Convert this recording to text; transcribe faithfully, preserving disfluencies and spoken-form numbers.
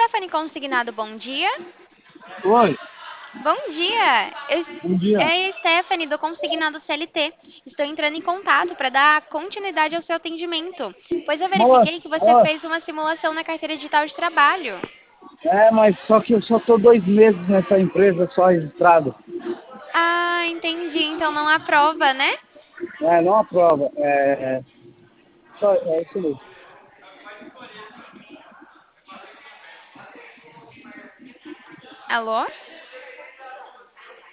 Stephanie Consignado, bom dia. Oi, Bom dia. Eu, bom dia. é a Stephanie do Consignado C L T. Estou entrando em contato para dar continuidade ao seu atendimento, pois eu Moça, verifiquei que você ó, fez uma simulação na carteira digital de trabalho. é, mas só que eu só tô dois meses nessa empresa só registrado. Ah, entendi. Então não aprova, né? É, não aprova. É, é, só, é isso mesmo. Alô?